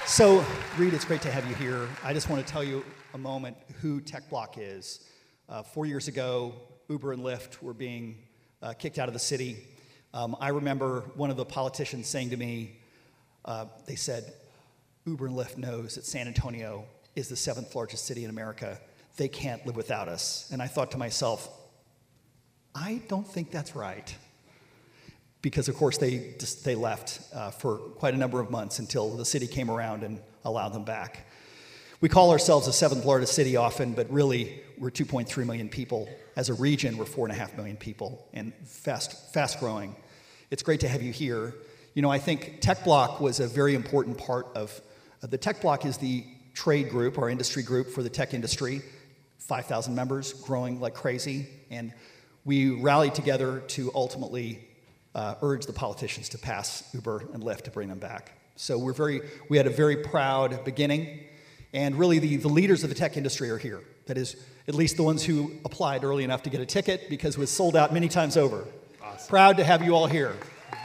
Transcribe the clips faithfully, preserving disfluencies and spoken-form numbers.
So, Reed, it's great to have you here. I just want to tell you a moment who TechBlock is. Uh, four years ago, Uber and Lyft were being uh, kicked out of the city. Um, I remember one of the politicians saying to me, uh, they said, Uber and Lyft knows that San Antonio is the seventh largest city in America. They can't live without us. And I thought to myself, I don't think that's right. Because, of course, they just, they left uh, for quite a number of months until the city came around and allowed them back. We call ourselves the seventh largest city often, but really we're two point three million people. As a region, we're four and a half million people and fast, fast growing. It's great to have you here. You know, I think TechBlock was a very important part of, uh, the TechBlock is the trade group, our industry group for the tech industry, five thousand members, growing like crazy, and we rallied together to ultimately Uh, urge the politicians to pass Uber and Lyft to bring them back. So we're very, we had a very proud beginning, and really the, the leaders of the tech industry are here. That is, at least the ones who applied early enough to get a ticket because it was sold out many times over. Awesome. Proud to have you all here.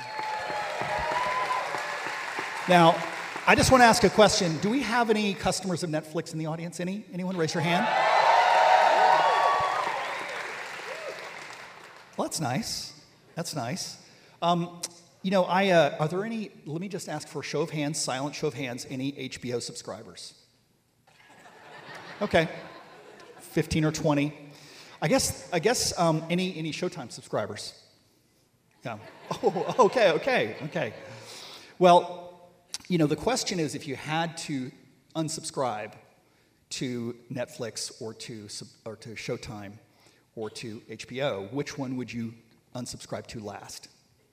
Now, I just want to ask a question. Do we have any customers of Netflix in the audience? Any? Anyone raise your hand? Well, that's nice. That's nice. Um, you know, I, uh, are there any, let me just ask for a show of hands, silent show of hands, any H B O subscribers? Okay, fifteen or twenty. I guess, I guess um, any, any Showtime subscribers? Yeah. Oh, okay, okay, okay. Well, you know, the question is if you had to unsubscribe to Netflix or to, or to Showtime or to H B O, which one would you unsubscribe to last?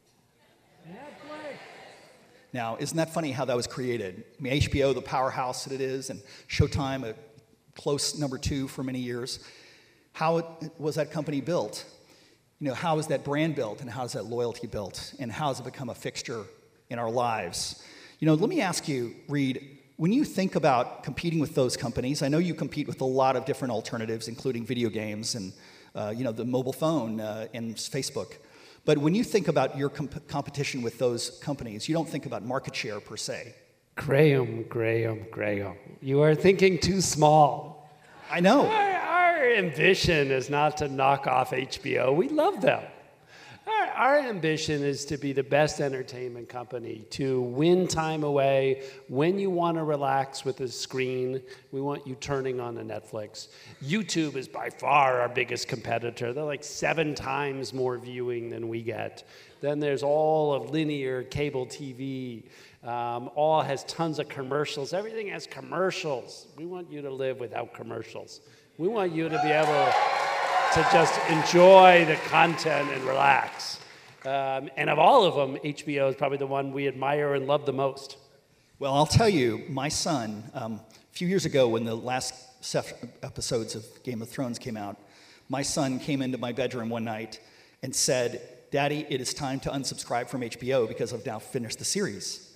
Netflix. Now, isn't that funny how that was created? I mean, H B O, the powerhouse that it is, and Showtime, a close number two for many years. How it, was that company built? You know, how is that brand built, and how is that loyalty built, and how has it become a fixture in our lives? You know, let me ask you, Reed, when you think about competing with those companies, I know you compete with a lot of different alternatives, including video games and, uh, you know, the mobile phone uh, and Facebook. But when you think about your comp- competition with those companies, you don't think about market share per se. Graham, Graham, Graham. You are thinking too small. I know. Our, our ambition is not to knock off H B O. We love them. Our, our ambition is to be the best entertainment company, to win time away. When you want to relax with a screen, we want you turning on to Netflix. YouTube is by far our biggest competitor. They're like seven times more viewing than we get. Then there's all of linear cable T V. Um, all has tons of commercials. Everything has commercials. We want you to live without commercials. We want you to be able to just enjoy the content and relax. Um, and of all of them, H B O is probably the one we admire and love the most. Well, I'll tell you, my son, um, a few years ago when the last episodes of Game of Thrones came out, my son came into my bedroom one night and said, Daddy, it is time to unsubscribe from H B O because I've now finished the series.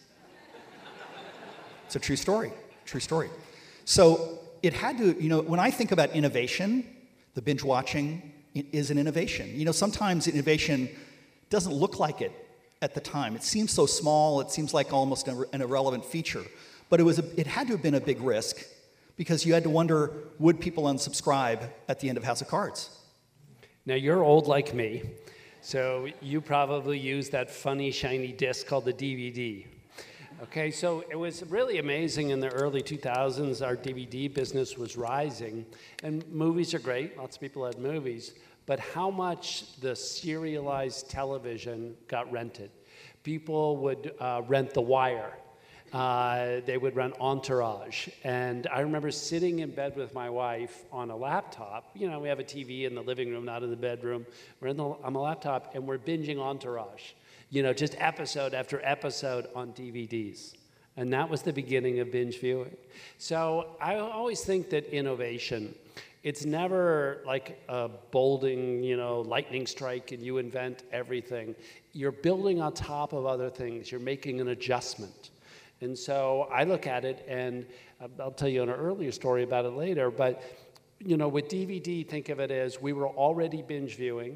It's a true story, true story. So it had to, you know, when I think about innovation, the binge watching is an innovation. You know, sometimes innovation doesn't look like it at the time. It seems so small, it seems like almost an irrelevant feature. But it was a, it had to have been a big risk because you had to wonder, would people unsubscribe at the end of House of Cards? Now, you're old like me, so you probably used that funny, shiny disc called the D V D. Okay, so it was really amazing in the early two thousands, our D V D business was rising, and movies are great, lots of people had movies, but how much the serialized television got rented. People would uh, rent The Wire, uh, they would rent Entourage, and I remember sitting in bed with my wife on a laptop, you know, we have a T V in the living room, not in the bedroom, we're in the, on the laptop, and we're binging Entourage. You know, just episode after episode on D V Ds. And that was the beginning of binge viewing. So I always think that innovation, it's never like a bolting, you know, lightning strike and you invent everything. You're building on top of other things. You're making an adjustment. And so I look at it, and I'll tell you an earlier story about it later, but you know, with D V D, think of it as we were already binge viewing.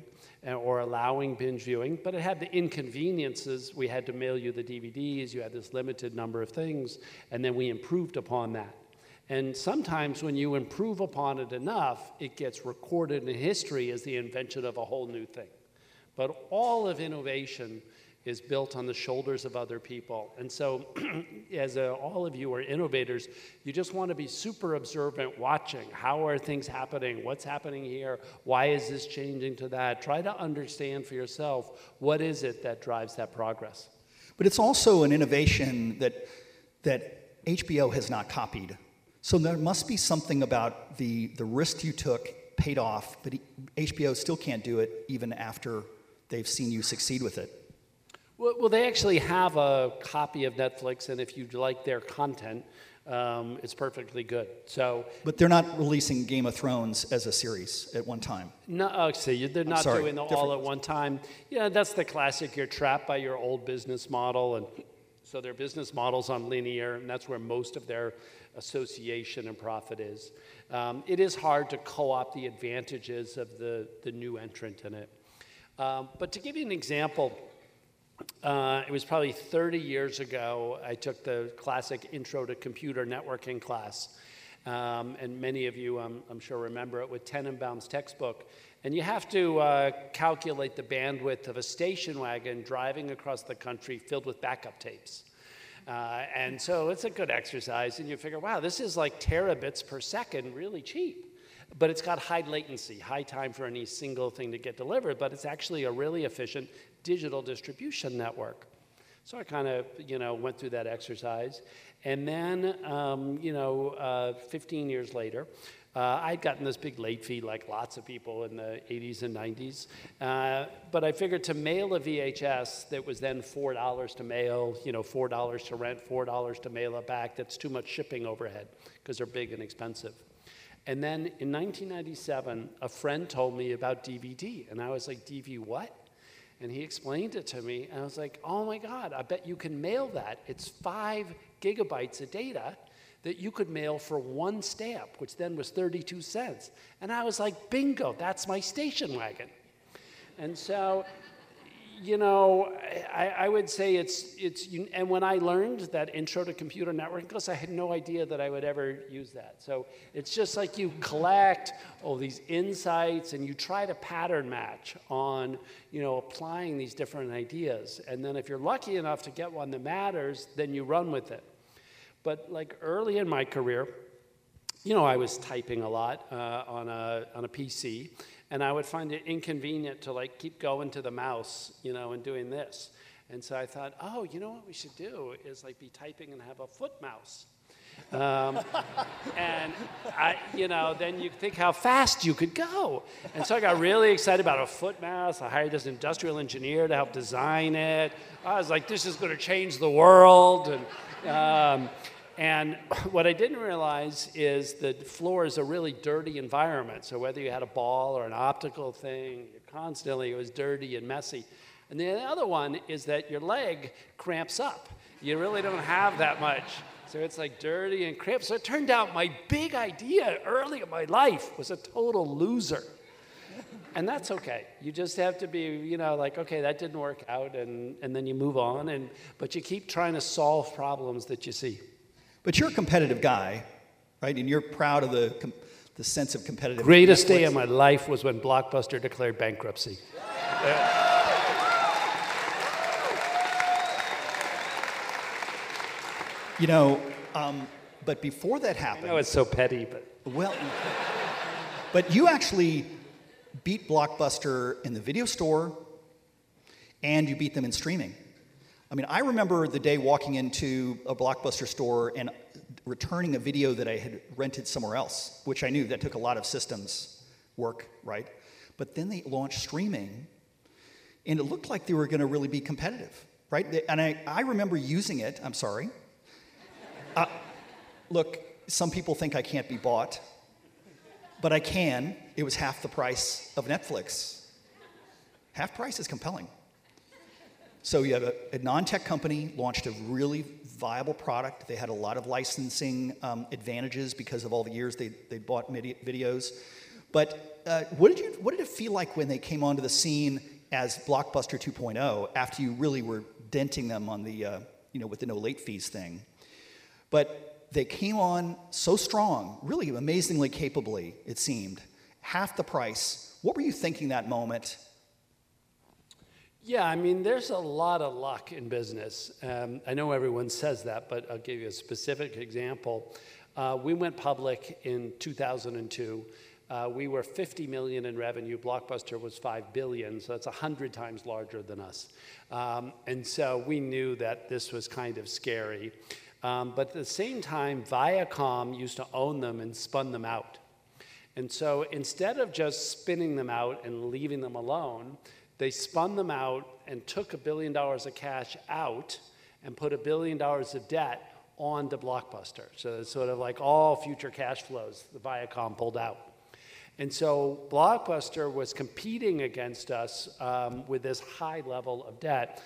uh, or allowing binge viewing, but it had the inconveniences. We had to mail you the D V Ds, you had this limited number of things, and then we improved upon that. And sometimes when you improve upon it enough, it gets recorded in history as the invention of a whole new thing. But all of innovation is built on the shoulders of other people. And so as a, all of you are innovators, you just want to be super observant, watching. How are things happening? What's happening here? Why is this changing to that? Try to understand for yourself, what is it that drives that progress? But it's also an innovation that, that H B O has not copied. So there must be something about the, the risk you took paid off, but H B O still can't do it even after they've seen you succeed with it. Well, well they actually have a copy of Netflix, and if you like their content, um, it's perfectly good. So, but they're not releasing Game of Thrones as a series at one time. No, oh, see, they're not sorry, doing it all different. at one time. Yeah, that's the classic. You're trapped by your old business model, and so their business model's on linear, and that's where most of their association and profit is. Um, it is hard to co-opt the advantages of the, the new entrant in it. Um, but to give you an example, uh, it was probably thirty years ago, I took the classic Intro to Computer Networking class. Um, and many of you, um, I'm sure, remember it with Tenenbaum's textbook. And you have to uh, calculate the bandwidth of a station wagon driving across the country filled with backup tapes. Uh, and so it's a good exercise, and you figure, wow, this is like terabits per second, really cheap. But it's got high latency, high time for any single thing to get delivered, but it's actually a really efficient digital distribution network. So I kind of, you know, went through that exercise. And then, um, you know, uh, fifteen years later, uh, I'd gotten this big late fee like lots of people in the eighties and nineties. Uh, but I figured to mail a V H S that was then four dollars to mail, you know, four dollars to rent, four dollars to mail it back, that's too much shipping overhead because they're big and expensive. And then in nineteen ninety-seven, a friend told me about D V D. And I was like, D V D what? And he explained it to me, and I was like, oh my God, I bet you can mail that. It's five gigabytes of data that you could mail for one stamp, which then was thirty-two cents. And I was like, bingo, that's my station wagon. And so, you know, I, I would say it's, it's, and when I learned that Intro to Computer Networking class, I had no idea that I would ever use that. So it's just like you collect all these insights and you try to pattern match on, you know, applying these different ideas. And then if you're lucky enough to get one that matters, then you run with it. But like early in my career, you know, I was typing a lot uh, on a on a P C, and I would find it inconvenient to like keep going to the mouse, you know, and doing this. And so I thought, oh, you know what we should do is like be typing and have a foot mouse. Um, and I, you know, then you think how fast you could go. And so I got really excited about a foot mouse. I hired this industrial engineer to help design it. I was like, this is going to change the world. And um, And what I didn't realize is the floor is a really dirty environment. So whether you had a ball or an optical thing, constantly it was dirty and messy. And the other one is that your leg cramps up. You really don't have that much. So it's like dirty and cramped. So it turned out my big idea early in my life was a total loser. And that's okay. You just have to be, you know, like, okay, that didn't work out, and, and then you move on. And, but you keep trying to solve problems that you see. But you're a competitive guy, right? And you're proud of the com- the sense of competitive. Greatest day of my life was when Blockbuster declared bankruptcy. uh, You know, um, but before that happened, I know it's so petty, but well, but you actually beat Blockbuster in the video store, and you beat them in streaming. I mean, I remember the day walking into a Blockbuster store and returning a video that I had rented somewhere else, which I knew that took a lot of systems work, right? But then they launched streaming, and it looked like they were going to really be competitive, right? And I, I remember using it. I'm sorry. Uh, look, some people think I can't be bought, but I can. It was half the price of Netflix. Half price is compelling. So you have a, a non-tech company launched a really viable product. They had a lot of licensing um, advantages because of all the years they they bought midi- videos. But uh, what did you what did it feel like when they came onto the scene as Blockbuster two point oh after you really were denting them on the uh, you know with the no late fees thing? But they came on so strong, really amazingly capably, it seemed, half the price. What were you thinking that moment? Yeah, I mean, there's a lot of luck in business. Um, I know everyone says that, but I'll give you a specific example. Uh, we went public in two thousand two. Uh, we were fifty million in revenue. Blockbuster was five billion, so that's one hundred times larger than us. Um, and so we knew that this was kind of scary. Um, but at the same time, Viacom used to own them and spun them out. And so instead of just spinning them out and leaving them alone, they spun them out and took a billion dollars of cash out and put a billion dollars of debt onto Blockbuster. So it's sort of like all future cash flows the Viacom pulled out. And so Blockbuster was competing against us um, with this high level of debt,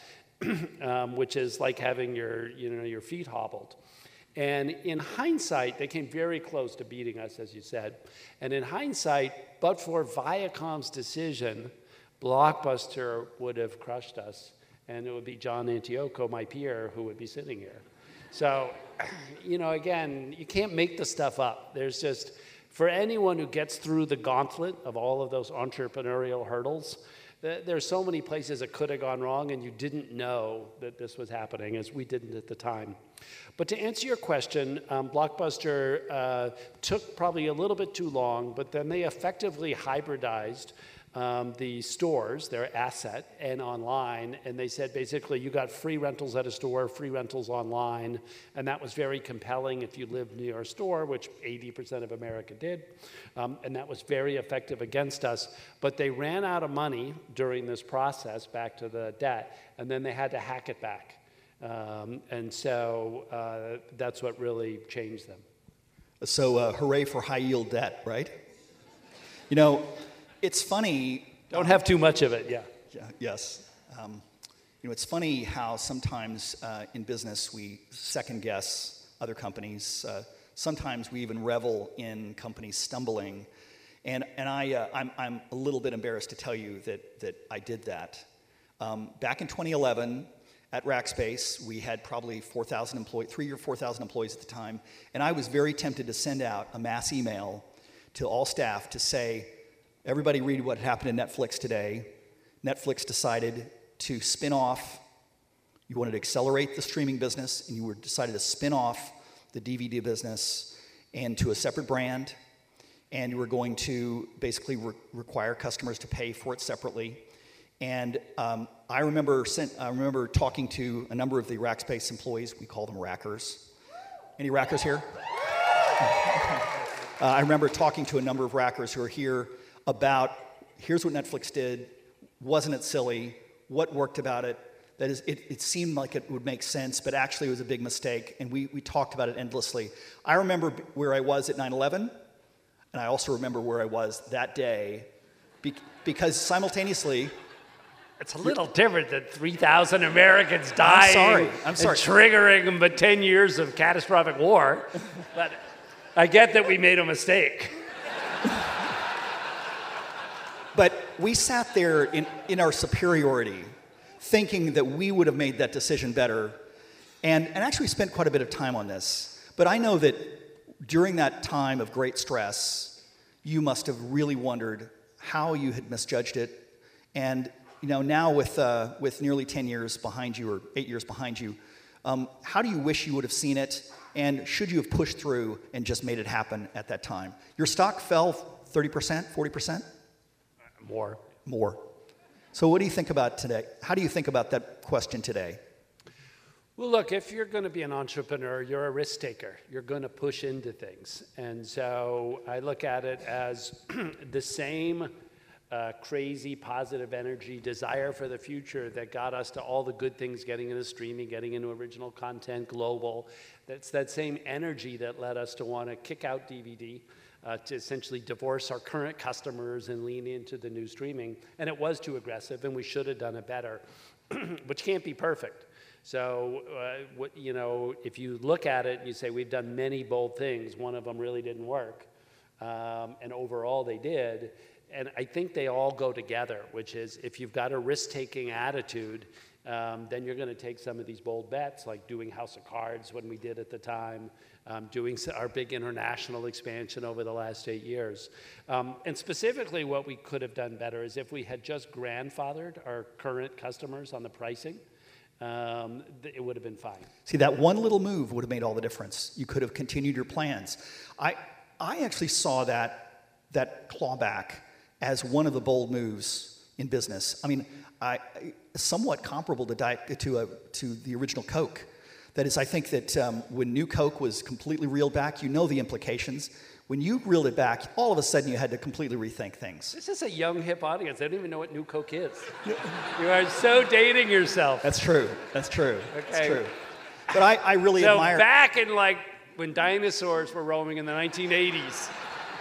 um, which is like having your, you know, your feet hobbled. And in hindsight, they came very close to beating us, as you said. And in hindsight, but for Viacom's decision, Blockbuster would have crushed us, and it would be John Antioco, my peer, who would be sitting here. So, you know, again, you can't make the stuff up. There's just, for anyone who gets through the gauntlet of all of those entrepreneurial hurdles, th there's so many places it could have gone wrong, and you didn't know that this was happening, as we didn't at the time. But to answer your question, um, Blockbuster uh, took probably a little bit too long, but then they effectively hybridized Um, the stores, their asset, and online, and they said basically you got free rentals at a store, free rentals online, and that was very compelling if you lived near a store, which eighty percent of America did, um, and that was very effective against us. But they ran out of money during this process, back to the debt, and then they had to hack it back. Um, and so uh, that's what really changed them. So uh, hooray for high yield debt, right? You know, it's funny. Don't have too much of it, yeah. Yeah, yes. Um, you know, it's funny how sometimes uh, in business we second guess other companies. Uh, sometimes we even revel in companies stumbling. And, and I, uh, I'm, I'm a little bit embarrassed to tell you that, that I did that. Um, back in twenty eleven at Rackspace, we had probably four thousand employees, three or four thousand employees at the time. And I was very tempted to send out a mass email to all staff to say, everybody read what happened in Netflix today. Netflix decided to spin off. You wanted to accelerate the streaming business, and you were decided to spin off the D V D business and to a separate brand. And you were going to basically re require customers to pay for it separately. And um, I remember sent, I remember talking to a number of the Rackspace employees. We call them Rackers. Any Rackers here? uh, I remember talking to a number of Rackers who are here about, here's what Netflix did, wasn't it silly, what worked about it, that is, it, it seemed like it would make sense, but actually it was a big mistake, and we, we talked about it endlessly. I remember where I was at nine eleven, and I also remember where I was that day, be, because simultaneously, it's a little different than three thousand Americans dying I'm sorry, I'm sorry. and triggering but ten years of catastrophic war, but I get that we made a mistake. But we sat there in, in our superiority, thinking that we would have made that decision better, and, and actually spent quite a bit of time on this. But I know that during that time of great stress, you must have really wondered how you had misjudged it. And you know, now with, uh, with nearly ten years behind you, or eight years behind you, um, how do you wish you would have seen it? And should you have pushed through and just made it happen at that time? Your stock fell thirty percent, forty percent? More. More. So what do you think about today? How do you think about that question today? Well, look, if you're going to be an entrepreneur, you're a risk taker. You're going to push into things. And so I look at it as the same uh, crazy positive energy, desire for the future that got us to all the good things, getting into streaming, getting into original content, global. That's that same energy that led us to want to kick out D V D. Uh, to essentially divorce our current customers and lean into the new streaming. And it was too aggressive, and we should have done it better, which can't be perfect. So, uh, what, you know, if you look at it and you say, we've done many bold things, one of them really didn't work, um, and overall they did. And I think they all go together, which is if you've got a risk-taking attitude, um, then you're going to take some of these bold bets, like doing House of Cards when we did at the time, um, doing our big international expansion over the last eight years. Um, and specifically what we could have done better is if we had just grandfathered our current customers on the pricing, um, it would have been fine. See, that one little move would have made all the difference. You could have continued your plans. I, I actually saw that, that clawback as one of the bold moves in business. I mean, I, somewhat comparable to, diet, to, a, to the original Coke. That is, I think that um, when New Coke was completely reeled back, you know the implications. When you reeled it back, all of a sudden you had to completely rethink things. This is a young, hip audience. They don't even know what New Coke is. You are so dating yourself. That's true. That's true. Okay. That's true. But I, I really so admire... So back in like when dinosaurs were roaming in the nineteen eighties,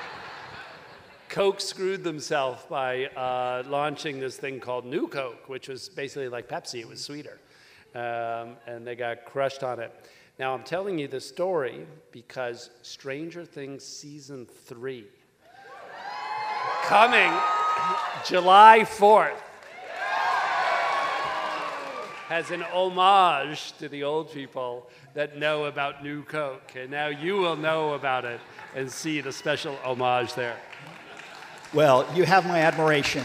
Coke screwed themselves by uh, launching this thing called New Coke, which was basically like Pepsi. It was sweeter. Um, and they got crushed on it. Now, I'm telling you this story because Stranger Things Season three, coming July fourth, has an homage to the old people that know about New Coke. And now you will know about it and see the special homage there. Well, you have my admiration.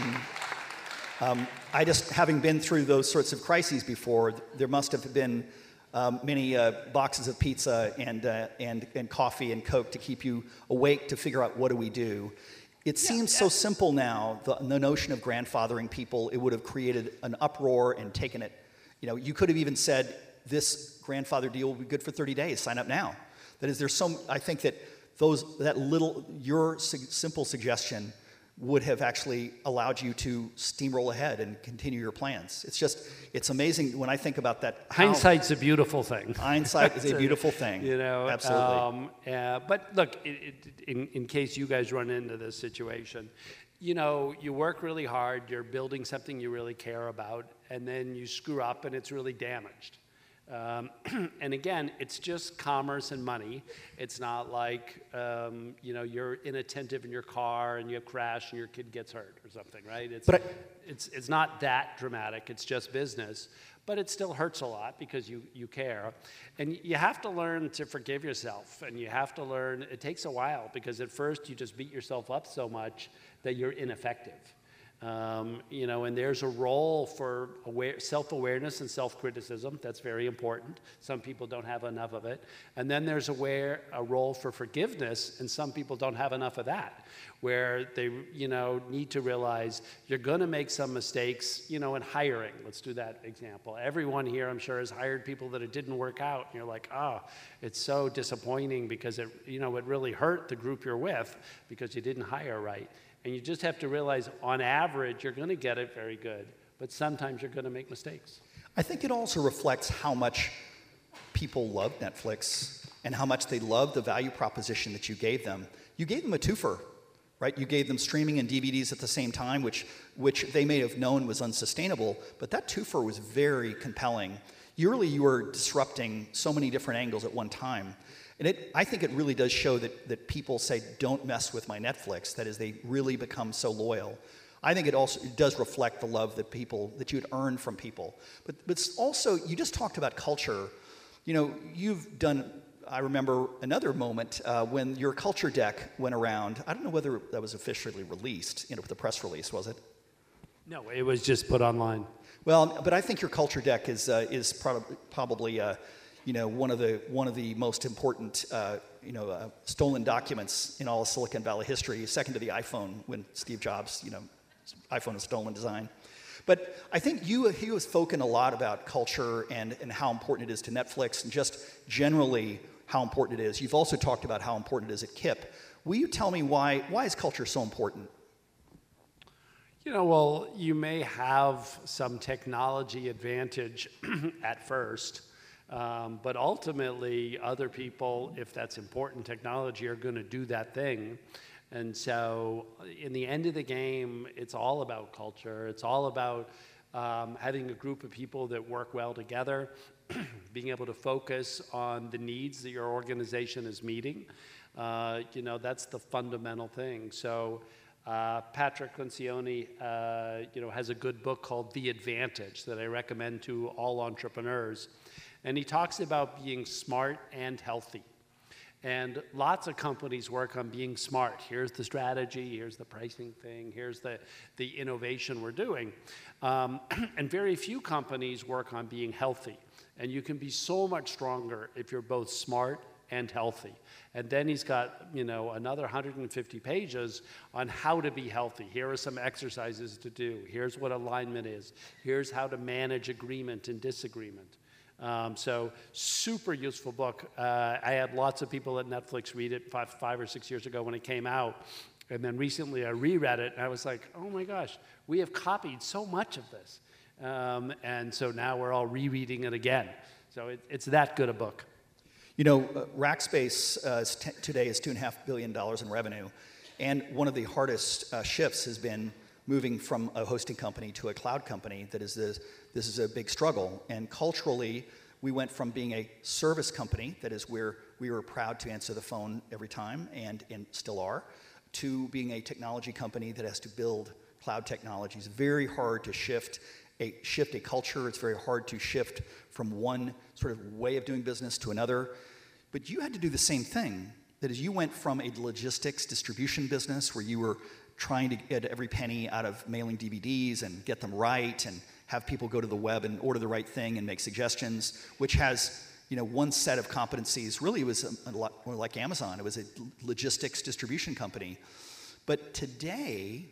Um, I just, having been through those sorts of crises before, there must have been um, many uh, boxes of pizza and, uh, and, and coffee and Coke to keep you awake to figure out what do we do. It yeah, seems yeah. so simple now, the, the notion of grandfathering people. It would have created an uproar and taken it. You know, you could have even said, this grandfather deal will be good for thirty days, sign up now. That is, there's some, I think that those, that little, your su- simple suggestion would have actually allowed you to steamroll ahead and continue your plans. It's just, it's amazing when I think about that. Hindsight's a beautiful thing. Hindsight is a beautiful thing. You know, absolutely. Um, uh, but look, it, it, in, in case you guys run into this situation, you know, you work really hard, you're building something you really care about, and then you screw up and it's really damaged. Um, and again, it's just commerce and money. It's not like, um, you know, you're inattentive in your car and you crash and your kid gets hurt or something, right? It's, but I, it's, it's not that dramatic. It's just business. But it still hurts a lot because you, you care. And you have to learn to forgive yourself. And you have to learn, it takes a while because at first you just beat yourself up so much that you're ineffective. Um, you know, and there's a role for aware, self-awareness and self-criticism. That's very important. Some people don't have enough of it. And then there's aware, a role for forgiveness, and some people don't have enough of that, where they, you know, need to realize you're going to make some mistakes, you know, in hiring. Let's do that example. Everyone here, I'm sure, has hired people that it didn't work out. And you're like, oh, it's so disappointing because, it, you know, it really hurt the group you're with because you didn't hire right. And you just have to realize, on average, you're going to get it very good, but sometimes you're going to make mistakes. I think it also reflects how much people love Netflix and how much they love the value proposition that you gave them. You gave them a twofer, right? You gave them streaming and D V Ds at the same time, which, which they may have known was unsustainable, but that twofer was very compelling. You really, you were disrupting so many different angles at one time. And it, I think it really does show that, that people say, don't mess with my Netflix. That is, they really become so loyal. I think it also it does reflect the love that people, that you'd earn from people. But, but also, you just talked about culture. You know, you've done, I remember another moment uh, when your culture deck went around. I don't know whether that was officially released, you know, with the press release, was it? No, it was just put online. Well, but I think your culture deck is, uh, is prob- probably... Uh, you know, one of the one of the most important, uh, you know, uh, stolen documents in all of Silicon Valley history, second to the iPhone when Steve Jobs, you know, iPhone is stolen design. But I think you he has spoken a lot about culture and, and how important it is to Netflix and just generally how important it is. You've also talked about how important it is at Kip. Will you tell me why why is culture so important? You know, well, you may have some technology advantage at first. Um, but ultimately, other people, if that's important technology, are going to do that thing. And so in the end of the game, it's all about culture. It's all about um, having a group of people that work well together, being able to focus on the needs that your organization is meeting. Uh, you know, that's the fundamental thing. So uh, Patrick Lencioni, uh, you know, has a good book called The Advantage that I recommend to all entrepreneurs. And he talks about being smart and healthy. And lots of companies work on being smart. Here's the strategy, here's the pricing thing, here's the, the innovation we're doing. Um, and very few companies work on being healthy. And you can be so much stronger if you're both smart and healthy. And then he's got, you know, another one hundred fifty pages on how to be healthy. Here are some exercises to do. Here's what alignment is. Here's how to manage agreement and disagreement. Um, so super useful book. Uh, I had lots of people at Netflix read it five, five or six years ago when it came out. And then recently I reread it and I was like, oh my gosh, we have copied so much of this. Um, and so now we're all rereading it again. So it, it's that good a book. You know, uh, Rackspace uh, is t- today is two and a half billion dollars in revenue. And one of the hardest uh, shifts has been moving from a hosting company to a cloud company. That is this, this is a big struggle. And culturally, we went from being a service company, that is where we were proud to answer the phone every time, and, and still are, to being a technology company that has to build cloud technologies. Very hard to shift a, shift a culture. It's very hard to shift from one sort of way of doing business to another. But you had to do the same thing. That is, you went from a logistics distribution business where you were trying to get every penny out of mailing D V Ds and get them right and have people go to the web and order the right thing and make suggestions, which has, you know, one set of competencies. Really, it was a, a lot more like Amazon. It was a logistics distribution company. But today,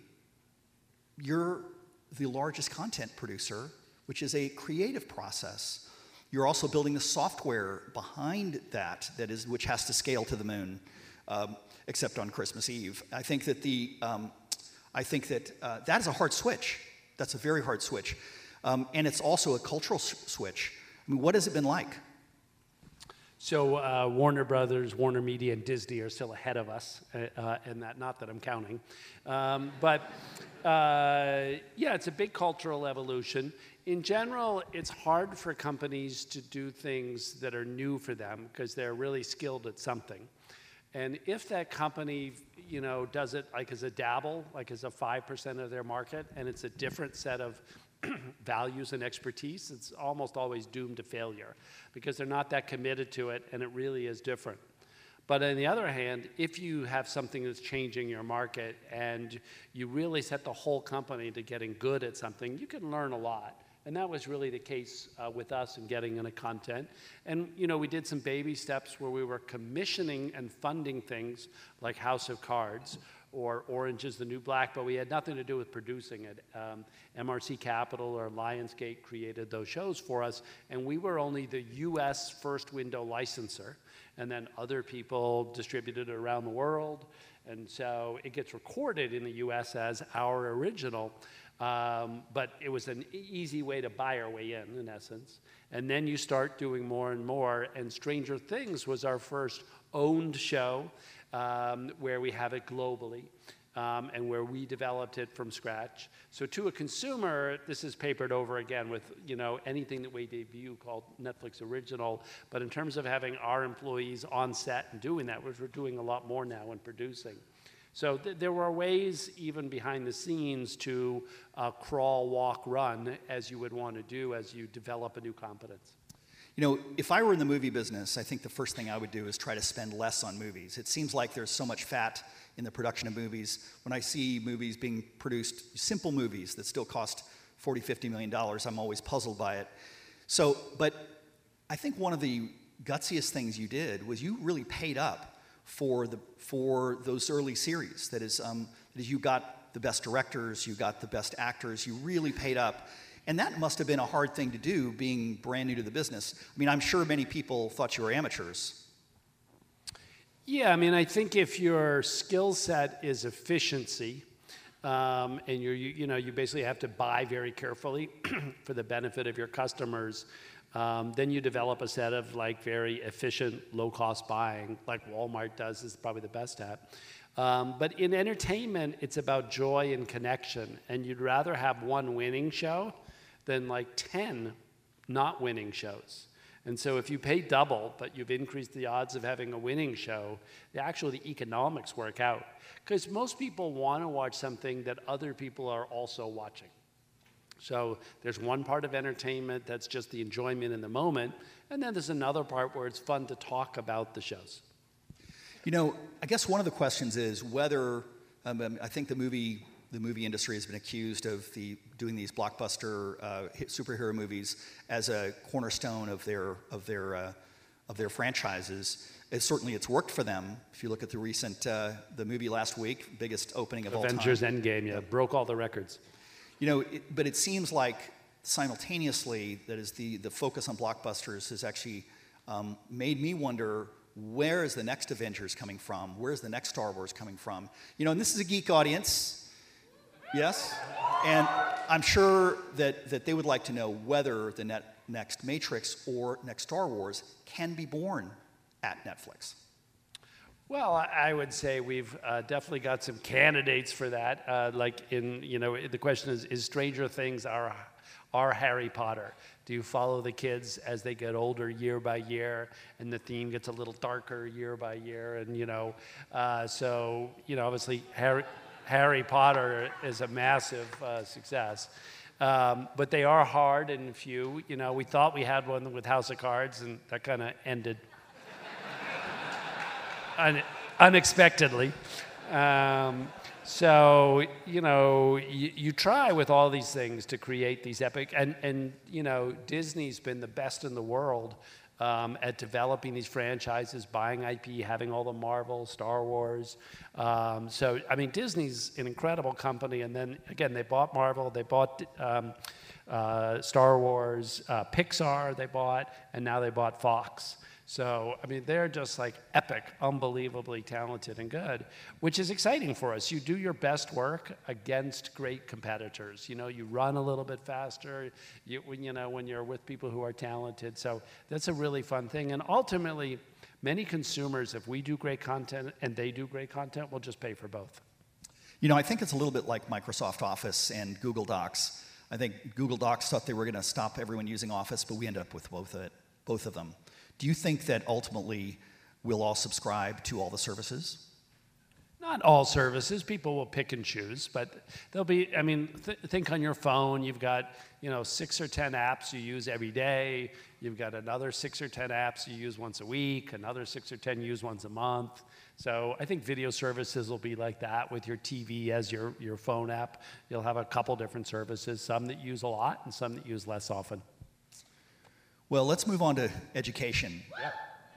you're the largest content producer, which is a creative process. You're also building the software behind that, that is, which has to scale to the moon. Um, except on Christmas Eve. I think that the, um, I think that uh, that is a hard switch. That's a very hard switch. Um, and it's also a cultural s- switch. I mean, what has it been like? So uh, Warner Brothers, Warner Media, and Disney are still ahead of us, uh, and that not that I'm counting. Um, but uh, yeah, it's a big cultural evolution. In general, it's hard for companies to do things that are new for them because they're really skilled at something. And if that company, you know, does it like as a dabble, like as a five percent of their market, and it's a different set of values and expertise, it's almost always doomed to failure because they're not that committed to it, and it really is different. But on the other hand, if you have something that's changing your market and you really set the whole company to getting good at something, you can learn a lot. And that was really the case uh, with us in getting into content. And, you know, we did some baby steps where we were commissioning and funding things like House of Cards or Orange is the New Black, but we had nothing to do with producing it. Um, M R C Capital or Lionsgate created those shows for us, and we were only the U S first window licenser, and then other people distributed it around the world. And so it gets recorded in the U S as our original. Um, but it was an easy way to buy our way in, in essence. And then you start doing more and more. And Stranger Things was our first owned show um, where we have it globally um, and where we developed it from scratch. So to a consumer, this is papered over again with, you know, anything that we debut called Netflix Original. But in terms of having our employees on set and doing that, which we're doing a lot more now in producing. So th- there were ways, even behind the scenes, to uh, crawl, walk, run, as you would want to do as you develop a new competence. You know, if I were in the movie business, I think the first thing I would do is try to spend less on movies. It seems like there's so much fat in the production of movies. When I see movies being produced, simple movies that still cost forty, fifty million dollars, I'm always puzzled by it. So, but I think one of the gutsiest things you did was you really paid up for the for those early series. That is, um, that is, you got the best directors, you got the best actors, you really paid up. And that must have been a hard thing to do, being brand new to the business. I mean, I'm sure many people thought you were amateurs. Yeah, I mean, I think if your skill set is efficiency, um, and you're, you, you know, you basically have to buy very carefully for the benefit of your customers, Um, then you develop a set of like very efficient, low-cost buying, like Walmart does, is probably the best at. Um, but in entertainment, it's about joy and connection, and you'd rather have one winning show than like ten not winning shows. And so if you pay double, but you've increased the odds of having a winning show, the actually the economics work out. Because most people want to watch something that other people are also watching. So there's one part of entertainment that's just the enjoyment in the moment, and then there's another part where it's fun to talk about the shows. You know, I guess one of the questions is whether, um, I think the movie the movie industry has been accused of the doing these blockbuster uh, hit superhero movies as a cornerstone of their of their uh, of their franchises. It, certainly, it's worked for them. If you look at the recent uh, the movie last week, biggest opening of Avengers all time. Avengers Endgame, yeah, broke all the records. You know, it, but it seems like simultaneously that is the the focus on blockbusters has actually um, made me wonder, where is the next Avengers coming from? Where is the next Star Wars coming from? You know, and this is a geek audience. Yes, and I'm sure that, that they would like to know whether the net, next Matrix or next Star Wars can be born at Netflix. Well, I would say we've uh, definitely got some candidates for that. Uh, like in, you know, the question is, is Stranger Things our, our Harry Potter? Do you follow the kids as they get older year by year, and the theme gets a little darker year by year? And, you know, uh, so, you know, obviously Harry... Harry Potter is a massive uh, success. Um, but they are hard and few. You know, we thought we had one with House of Cards, and that kind of ended un unexpectedly. Um, so, you know, you, you try with all these things to create these epic, and, and, you know, Disney's been the best in the world Um, at developing these franchises, buying I P, having all the Marvel, Star Wars. Um, so, I mean, Disney's an incredible company. And then, again, they bought Marvel, they bought um, uh, Star Wars, uh, Pixar they bought, and now they bought Fox. So, I mean, they're just like epic, unbelievably talented and good, which is exciting for us. You do your best work against great competitors. You know, you run a little bit faster, you, when, you know, when you're with people who are talented. So that's a really fun thing. And ultimately, many consumers, if we do great content and they do great content, will just pay for both. You know, I think it's a little bit like Microsoft Office and Google Docs. I think Google Docs thought they were going to stop everyone using Office, but we ended up with both of it, both of them. Do you think that ultimately we'll all subscribe to all the services? Not all services. People will pick and choose, but there'll be, I mean, th think on your phone, you've got, you know, six or ten apps you use every day. You've got another six or ten apps you use once a week, another six or ten you use once a month. So I think video services will be like that with your T V as your, your phone app. You'll have a couple different services, some that use a lot and some that use less often. Well, let's move on to education. Yeah.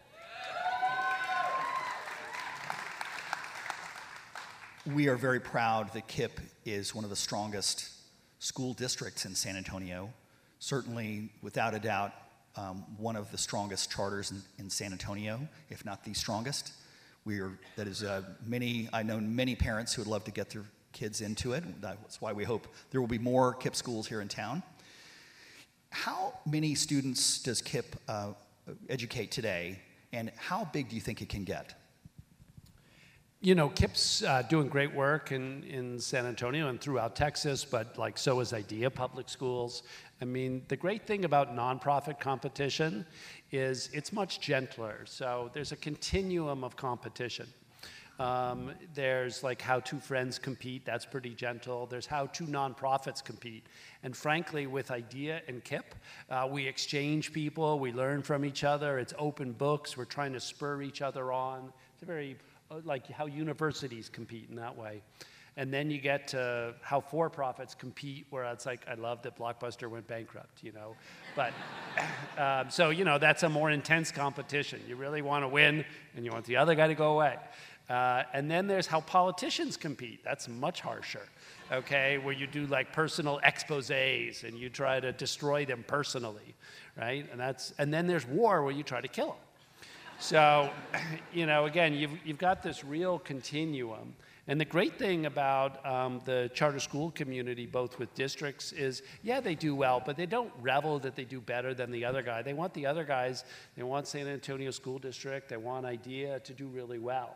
We are very proud that K I P is one of the strongest school districts in San Antonio. Certainly, without a doubt, um, one of the strongest charters in, in San Antonio, if not the strongest. We are, that is, uh, many, I know many parents who would love to get their kids into it. That's why we hope there will be more K I P schools here in town. How many students does K I P uh, educate today, and how big do you think it can get? You know, K I P's uh, doing great work in, in San Antonio and throughout Texas, but like so is IDEA Public Schools. I mean, the great thing about nonprofit competition is it's much gentler. So there's a continuum of competition. Um, there's like how two friends compete, that's pretty gentle. There's how two nonprofits compete. And frankly, with IDEA and K I P, uh, we exchange people, we learn from each other, it's open books, we're trying to spur each other on. It's a very, uh, like how universities compete in that way. And then you get to how for-profits compete, where it's like, I love that Blockbuster went bankrupt, you know. But, um, so, you know, that's a more intense competition. You really want to win, and you want the other guy to go away. Uh, and then there's how politicians compete. That's much harsher, okay, where you do like personal exposés and you try to destroy them personally, right? And that's, and then there's war where you try to kill them. So, you know, again, you've, you've got this real continuum. And the great thing about um, the charter school community, both with districts, is, yeah, they do well, but they don't revel that they do better than the other guy. They want the other guys, they want San Antonio School District, they want IDEA to do really well.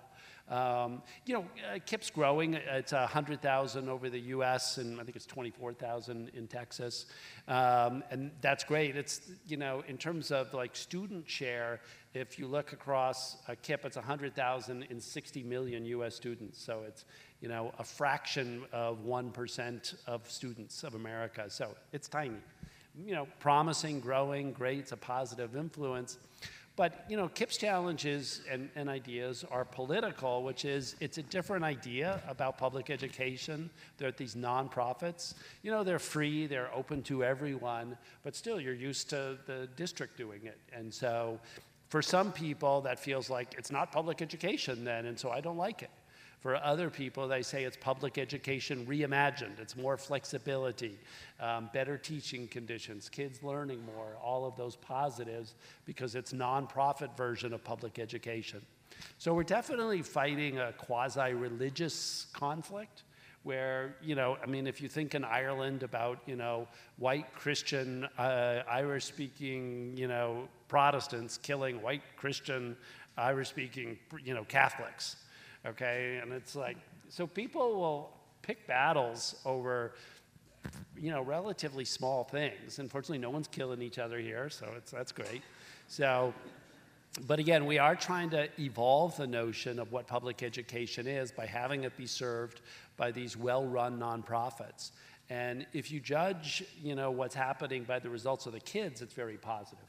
Um, you know, uh, KIPP's growing. It's one hundred thousand over the U S and I think it's twenty-four thousand in Texas. Um, and that's great. It's, you know, in terms of like student share, if you look across uh, KIPP, it's one hundred thousand in sixty million U S students. So it's, you know, a fraction of one percent of students of America. So it's tiny. You know, promising, growing, great, it's a positive influence. But, you know, KIPP's challenges and, and ideas are political, which is it's a different idea about public education. They're at these nonprofits. You know, they're free, they're open to everyone, but still you're used to the district doing it. And so for some people, that feels like it's not public education then, and so I don't like it. For other people, they say it's public education reimagined. It's more flexibility, um, better teaching conditions, kids learning more, all of those positives because it's nonprofit version of public education. So we're definitely fighting a quasi-religious conflict where, you know, I mean, if you think in Ireland about, you know, white Christian, uh, Irish-speaking, you know, Protestants killing white Christian, Irish-speaking, you know, Catholics. Okay, and it's like, so people will pick battles over, you know, relatively small things. Unfortunately, no one's killing each other here, so it's, that's great. So, but again, we are trying to evolve the notion of what public education is by having it be served by these well-run nonprofits. And if you judge, you know, what's happening by the results of the kids, it's very positive.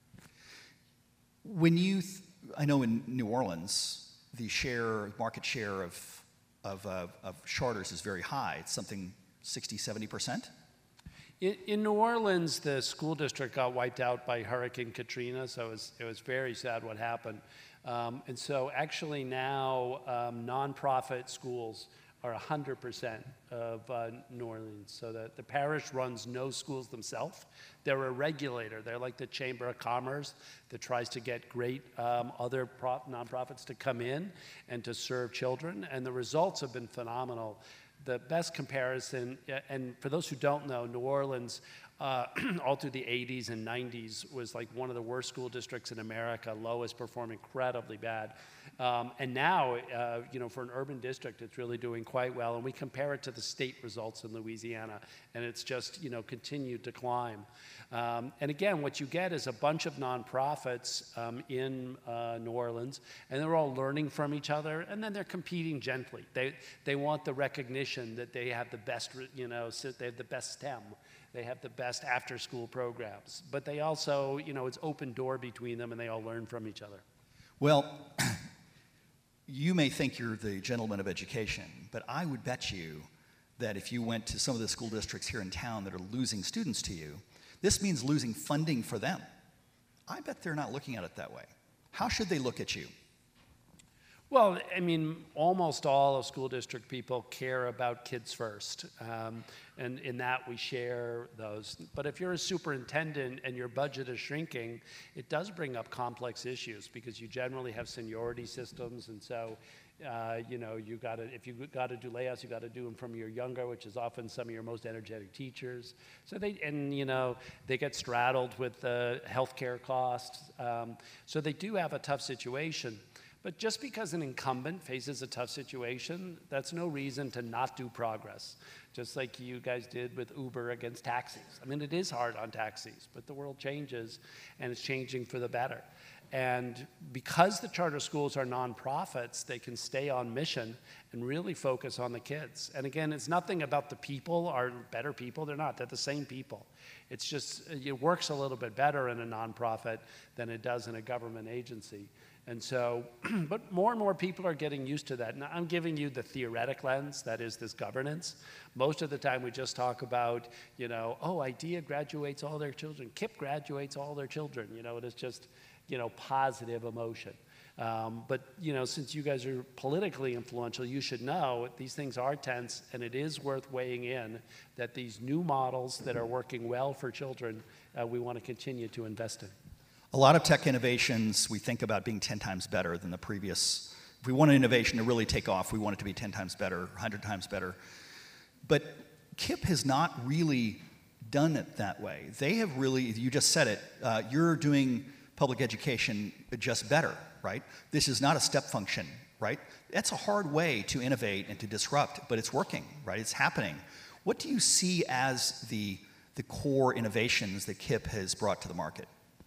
When you, th- I know in New Orleans, the share, market share of, of, uh, of charters is very high. It's something sixty, seventy percent? In, in New Orleans, the school district got wiped out by Hurricane Katrina, so it was, it was very sad what happened. Um, and so actually now, um, nonprofit schools are one hundred percent of uh, New Orleans. So that the parish runs no schools themselves. They're a regulator. They're like the Chamber of Commerce that tries to get great um, other prop nonprofits to come in and to serve children. And the results have been phenomenal. The best comparison, and for those who don't know, New Orleans, uh, all through the eighties and nineties, was like one of the worst school districts in America, lowest performing, incredibly bad. Um, and now, uh, you know, for an urban district, it's really doing quite well. And we compare it to the state results in Louisiana, and it's just, you know, continued to climb. Um, and again, what you get is a bunch of nonprofits um, in uh, New Orleans, and they're all learning from each other, and then they're competing gently. They they want the recognition that they have the best, you know, they have the best STEM. They have the best after-school programs. But they also, you know, it's open door between them, and they all learn from each other. Well, you may think you're the gentleman of education, but I would bet you that if you went to some of the school districts here in town that are losing students to you, this means losing funding for them. I bet they're not looking at it that way. How should they look at you? Well, I mean, almost all of school district people care about kids first, um, and in that we share those. But if you're a superintendent and your budget is shrinking, it does bring up complex issues because you generally have seniority systems, and so uh, you know you got to if you got to do layoffs, you got to do them from your younger, which is often some of your most energetic teachers. So they and you know they get straddled with the healthcare costs, um, so they do have a tough situation. But just because an incumbent faces a tough situation, that's no reason to not do progress, just like you guys did with Uber against taxis. I mean, it is hard on taxis, but the world changes, and it's changing for the better. And because the charter schools are nonprofits, they can stay on mission and really focus on the kids. And again, it's nothing about the people are better people. They're not. They're the same people. It's just it works a little bit better in a nonprofit than it does in a government agency. And so, but more and more people are getting used to that. Now, I'm giving you the theoretic lens, that is this governance. Most of the time we just talk about, you know, oh, IDEA graduates all their children, KIPP graduates all their children. You know, it is just, you know, positive emotion. Um, but, you know, since you guys are politically influential, you should know these things are tense, and it is worth weighing in that these new models that are working well for children, uh, we want to continue to invest in. A lot of tech innovations, we think about being ten times better than the previous. If we want an innovation to really take off, we want it to be ten times better, one hundred times better. But KIPP has not really done it that way. They have really, you just said it, uh, you're doing public education just better, right? This is not a step function right? That's a hard way to innovate and to disrupt, but it's working, right? It's happening. What do you see as the, the core innovations that KIPP has brought to the market?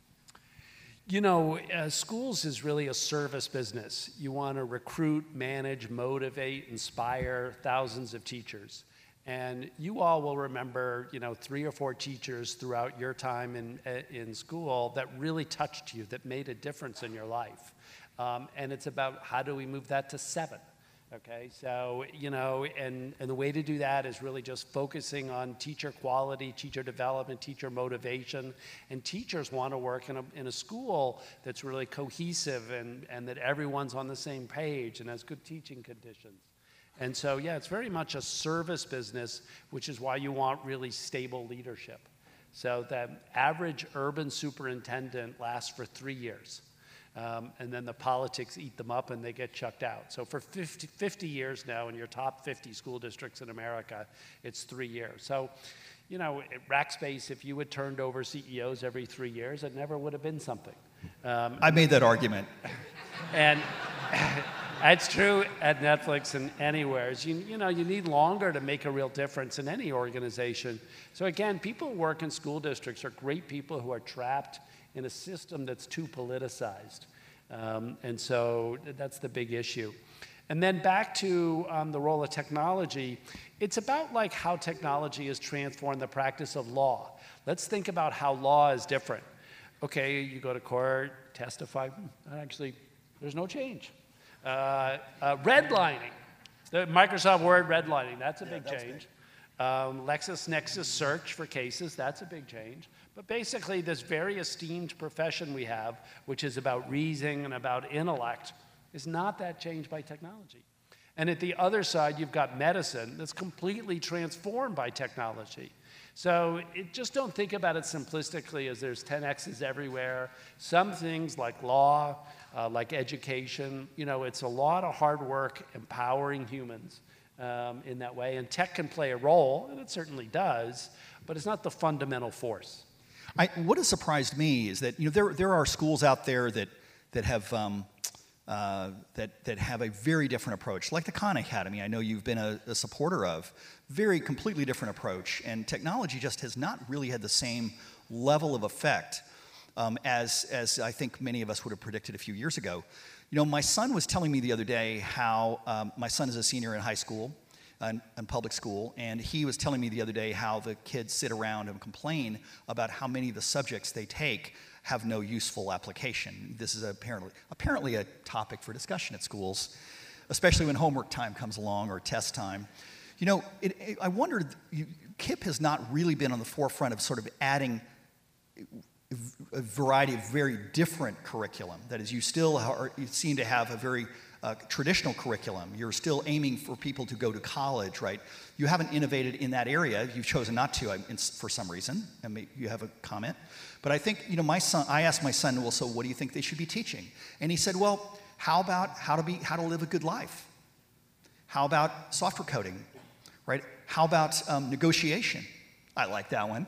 You know, uh, schools is really a service business. You want to recruit, manage, motivate, inspire thousands of teachers. And you all will remember, you know, three or four teachers throughout your time in, in school that really touched you, that made a difference in your life. Um, and it's about how do we move that to seven? Okay, so, you know, and, and the way to do that is really just focusing on teacher quality, teacher development, teacher motivation. And teachers want to work in a, in a school that's really cohesive and, and that everyone's on the same page and has good teaching conditions. And so, yeah, it's very much a service business, which is why you want really stable leadership. So the average urban superintendent lasts for three years. Um, and then the politics eat them up and they get chucked out. So for fifty, fifty years now, in your top fifty school districts in America, it's three years. So, you know, at Rackspace, if you had turned over C E Os every three years, it never would have been something. Um, I made that argument. And it's true at Netflix and anywhere. You, you know, you need longer to make a real difference in any organization. So again, people who work in school districts are great people who are trapped in a system that's too politicized. Um, and so that's the big issue. And then back to um, the role of technology, it's about like how technology has transformed the practice of law. Let's think about how law is different. Okay, you go to court, testify, actually, there's no change. Uh, uh, redlining, the Microsoft Word redlining, that's a yeah, big change. Big. Um, LexisNexis search for cases, that's a big change. But basically, this very esteemed profession we have, which is about reasoning and about intellect, is not that changed by technology. And at the other side, you've got medicine that's completely transformed by technology. So it, just don't think about it simplistically as there's ten X's everywhere. Some things like law, uh, like education, you know, it's a lot of hard work empowering humans um, in that way. And tech can play a role, and it certainly does, but it's not the fundamental force. I, what has surprised me is that, you know, there, there are schools out there that, that, have, um, uh, that, that have a very different approach, like the Khan Academy, I know you've been a, a supporter of. Very completely different approach, and technology just has not really had the same level of effect um, as, as I think many of us would have predicted a few years ago. You know, my son was telling me the other day how um, my son is a senior in high school, in, in public school, and he was telling me the other day how the kids sit around and complain about how many of the subjects they take have no useful application. This is apparently, apparently a topic for discussion at schools, especially when homework time comes along or test time. You know, it, it, I wondered, you, KIPP has not really been on the forefront of sort of adding a variety of very different curriculum. That is, you still are, you seem to have a very uh, traditional curriculum. You're still aiming for people to go to college, right? You haven't innovated in that area. You've chosen not to for some reason. I mean, you have a comment. But I think, you know, my son, I asked my son, well, so what do you think they should be teaching? And he said, well, how about how to be, how to live a good life? How about software coding, right? How about um, negotiation? I like that one.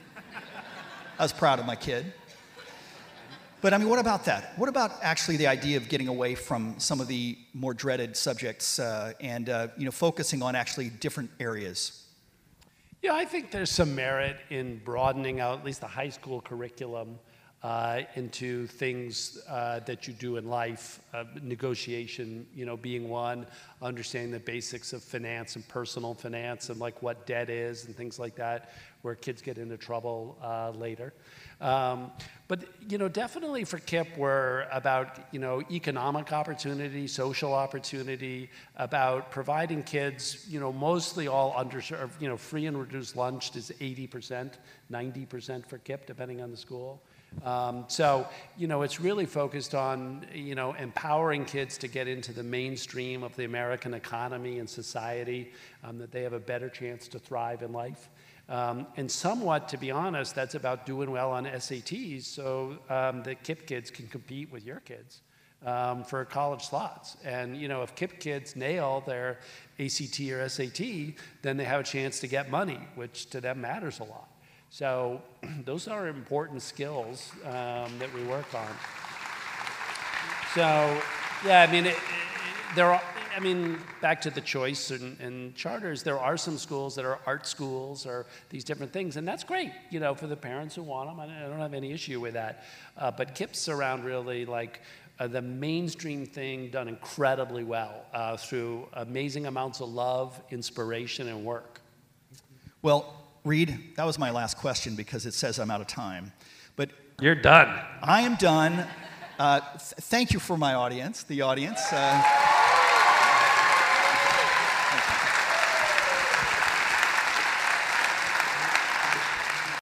I was proud of my kid. But I mean, what about that? What about actually the idea of getting away from some of the more dreaded subjects uh, and uh, you know, focusing on actually different areas? Yeah, I think there's some merit in broadening out at least the high school curriculum uh, into things uh, that you do in life, uh, negotiation, you know, being one, understanding the basics of finance and personal finance and like what debt is and things like that, where kids get into trouble uh, later. Um, but, you know, definitely for KIPP, we're about, you know, economic opportunity, social opportunity, about providing kids, you know, mostly all underserved, you know, free and reduced lunch is eighty percent, ninety percent for KIPP, depending on the school. Um, so, you know, it's really focused on, you know, empowering kids to get into the mainstream of the American economy and society, um, that they have a better chance to thrive in life. Um, and somewhat, to be honest, that's about doing well on S A Ts so um, that KIPP kids can compete with your kids um, for college slots. And, you know, if KIPP kids nail their A C T or S A T, then they have a chance to get money, which to them matters a lot. So those are important skills um, that we work on. So, yeah, I mean, it, it, there are, I mean, back to the choice and, and charters, there are some schools that are art schools or these different things, and that's great, you know, for the parents who want them. I don't have any issue with that. Uh, but K I P P's around really like uh, the mainstream thing done incredibly well uh, through amazing amounts of love, inspiration, and work. Well, Reed, that was my last question because it says I'm out of time. But you're done. I am done. Uh, th- thank you for my audience, the audience. Uh,